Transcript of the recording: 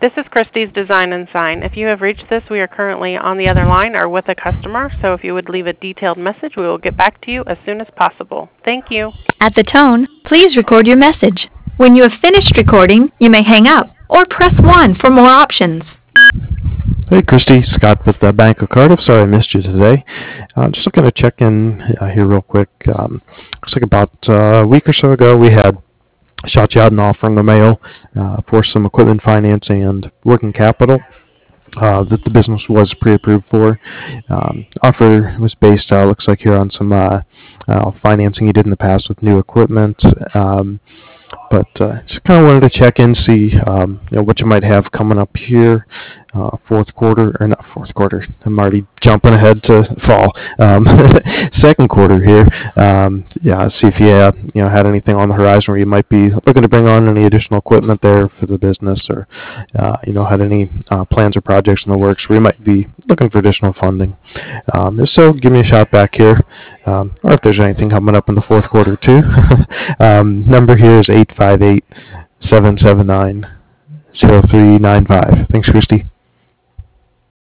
This is Christie's Design and Sign. If you have reached this, we are currently on the other line or with a customer, so if you would leave a detailed message, we will get back to you as soon as possible. Thank you. At the tone, please record your message. When you have finished recording, you may hang up or press 1 for more options. Hey, Christy, Scott with the Bank of Cardiff. Sorry I missed you today. Just looking to check in here real quick. Looks like about a week or so ago we had shot you out an offer in the mail for some equipment financing and working capital that the business was pre-approved for. Offer was based, looks like here, on some financing you did in the past with new equipment. But just kind of wanted to check in, see what you might have coming up here, fourth quarter, or not fourth quarter. I'm already jumping ahead to fall. Second quarter here. See if you had anything on the horizon where you might be looking to bring on any additional equipment there for the business, or had any plans or projects in the works where you might be looking for additional funding. If so, give me a shout back here, or if there's anything coming up in the fourth quarter too. Number here is 858-779-0395. Thanks, Christy.